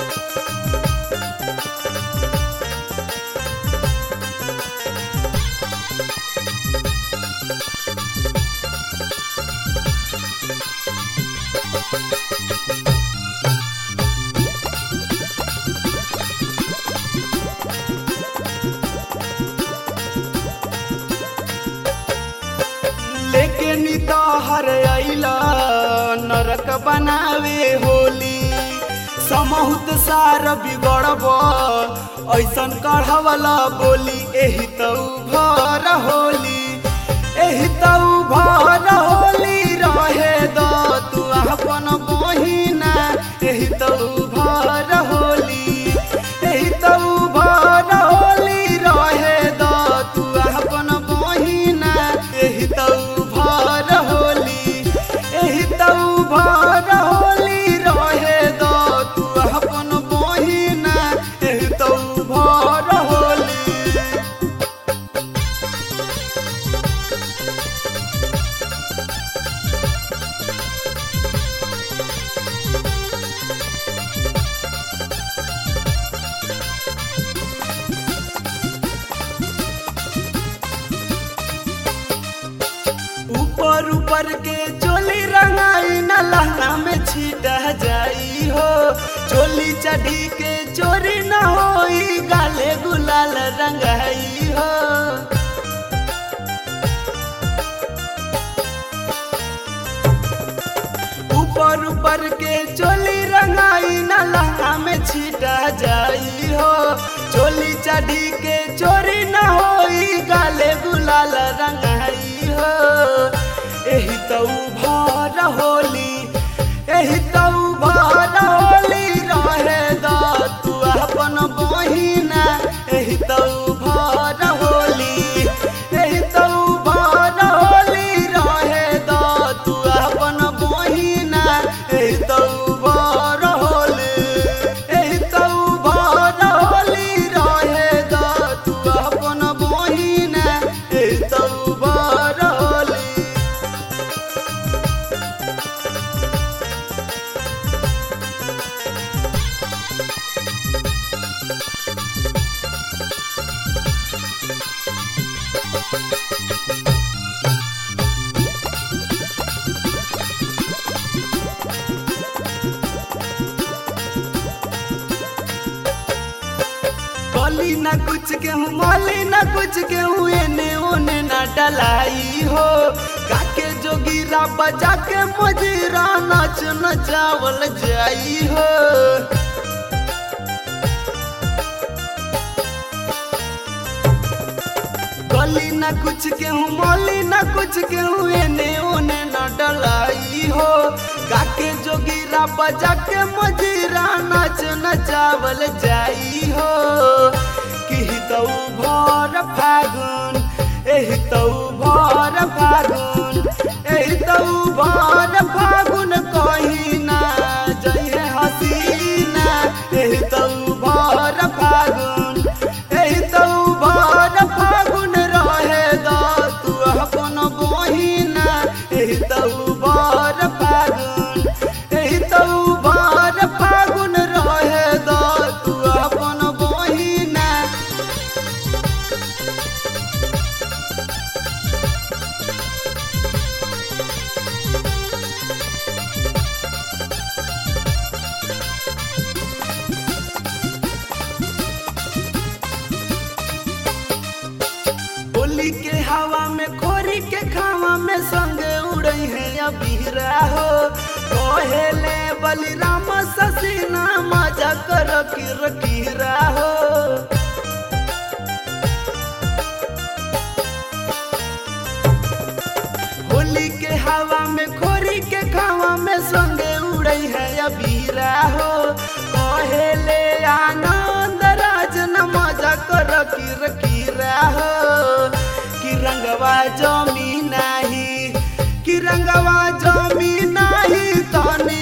लेकिन तोहर अइला नरक बनावे होली समहुत सार बिगड़ब ऐसन कढ़वला बोली एही तऊ भर होली एही तऊ भर होली रहे द तू अपन बहिना एही तऊ भर होली एही तऊ भर होली रहे द तू अपन बहिना एही तऊ भर होली एही तऊ भर होली रहे द तू अपन बहिना एही तऊ भर होली। ऊपर ऊपर के चोली रंगाई न लहंगा में छीटा जाई हो चोली चढ़ी के चोरी न होई गाले गुलाल रंगाई हो। ऊपर ऊपर के चोली रंगाई न लहंगा में छीटा जाई हो चोली चढ़ी के चोरी न होई गाले गुलाल रंगाई हो। एही तऊ भर होली एही तऊ भर होली रहे द तू अपन बहिना एही तऊ भर होली एही तऊ भर होली रहे द तू अपन बहिना एही तऊ भर होली एही तऊ भर होली रहे द तू अपन बहिना एही तऊ भर होली। बोली ना कुछ केहू माली ना कुछ केहू एने ओने ना डलाई हो काके जोगिरा बजा के मजीरा नाच नचावल जाई हो। बोली ना कुछ केहू माली ना कुछ केहू एने ओने ना डलाई हो काके जोगिरा बजा के मजीरा नाच नचावल जाई हो। एही तऊ भर फागुन एही तऊ भर फागुन एही तऊ भर फागुन कहीं ना जइहे हसीना एही तऊ भर फागुन एही तऊ भर फागुन रहे द तू अपन बहिना एही तऊ भर फागुन एही तऊ भर फागुन रहे द तू अपन बहिना। होली के हवा में खोरी के खावा में संग उड़ई है अबीरा हो कहेले बलिराम ससीना मजा कर किरकिरा हो। होली के हवा में खोरी के खावा में संग उड़ई है अबीरा हो कहेले आनंद राज न मजा कर किरकिरा हो। कि रंगवा जमी नाही कि रंगवा जमी नाही तनी